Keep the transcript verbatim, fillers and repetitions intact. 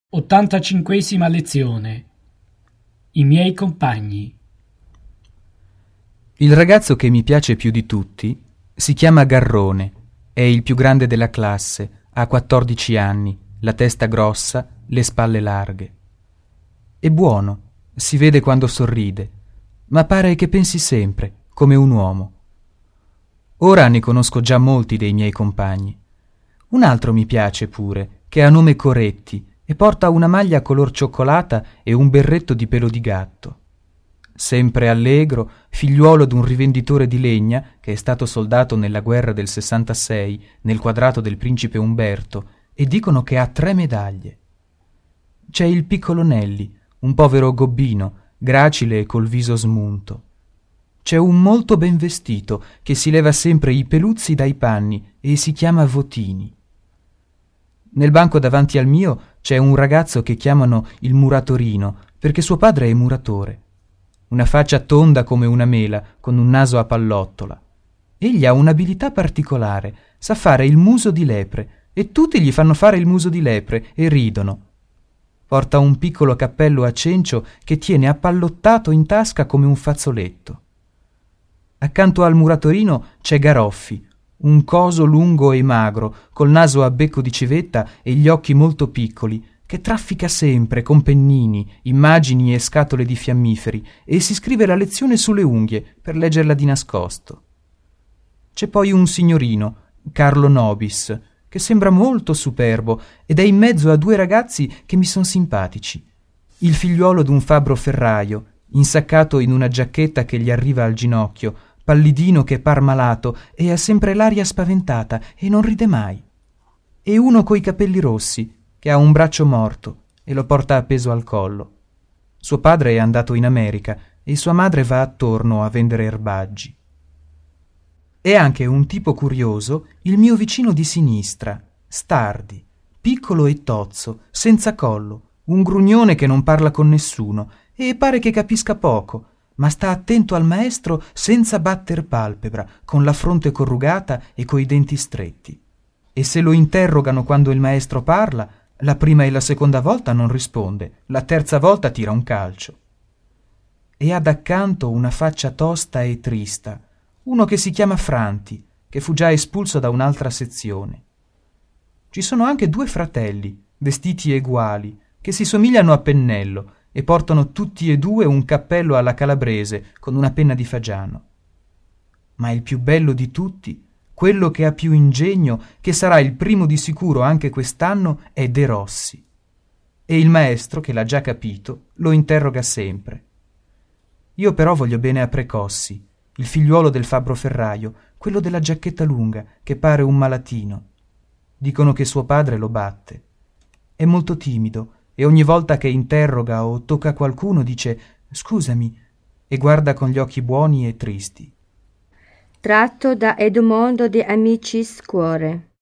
ottantacinquesima lezione. I miei compagni. Il ragazzo che mi piace più di tutti si chiama Garrone, è il più grande della classe, ha quattordici anni, la testa grossa, le spalle larghe. È buono, si vede quando sorride, ma pare che pensi sempre, come un uomo. Ora ne conosco già molti dei miei compagni. Un altro mi piace pure, che ha nome Coretti, e porta una maglia color cioccolata e un berretto di pelo di gatto. Sempre allegro, figliuolo d'un rivenditore di legna che è stato soldato nella guerra del sessantasei nel quadrato del principe Umberto, e dicono che ha tre medaglie. C'è il piccolo Nelli, un povero gobbino, gracile e col viso smunto. C'è un molto ben vestito che si leva sempre i peluzzi dai panni e si chiama Votini. Nel banco davanti al mio c'è un ragazzo che chiamano il muratorino, perché suo padre è muratore. Una faccia tonda come una mela, con un naso a pallottola. Egli ha un'abilità particolare, sa fare il muso di lepre, e tutti gli fanno fare il muso di lepre e ridono. Porta un piccolo cappello a cencio che tiene appallottato in tasca come un fazzoletto. Accanto al muratorino c'è Garoffi, un coso lungo e magro, col naso a becco di civetta e gli occhi molto piccoli, che traffica sempre con pennini, immagini e scatole di fiammiferi e si scrive la lezione sulle unghie per leggerla di nascosto. C'è poi un signorino, Carlo Nobis, che sembra molto superbo ed è in mezzo a due ragazzi che mi son simpatici. Il figliuolo d'un fabbro ferraio, insaccato in una giacchetta che gli arriva al ginocchio, pallidino che par malato e ha sempre l'aria spaventata e non ride mai. E uno coi capelli rossi, che ha un braccio morto e lo porta appeso al collo. Suo padre è andato in America e sua madre va attorno a vendere erbaggi. È anche un tipo curioso il mio vicino di sinistra, Stardi, piccolo e tozzo, senza collo, un grugnone che non parla con nessuno e pare che capisca poco, ma sta attento al maestro senza batter palpebra, con la fronte corrugata e coi denti stretti. E se lo interrogano quando il maestro parla, la prima e la seconda volta non risponde, la terza volta tira un calcio. E ha d'accanto una faccia tosta e trista, uno che si chiama Franti, che fu già espulso da un'altra sezione. Ci sono anche due fratelli, vestiti eguali, che si somigliano a pennello, e portano tutti e due un cappello alla calabrese con una penna di fagiano. Ma il più bello di tutti, quello che ha più ingegno, che sarà il primo di sicuro anche quest'anno, è De Rossi. E il maestro, che l'ha già capito, lo interroga sempre. Io però voglio bene a Precossi, il figliuolo del fabbro ferraio, quello della giacchetta lunga, che pare un malatino. Dicono che suo padre lo batte. È molto timido, e ogni volta che interroga o tocca qualcuno dice «scusami» e guarda con gli occhi buoni e tristi. Tratto da Edmondo de Amicis Cuore.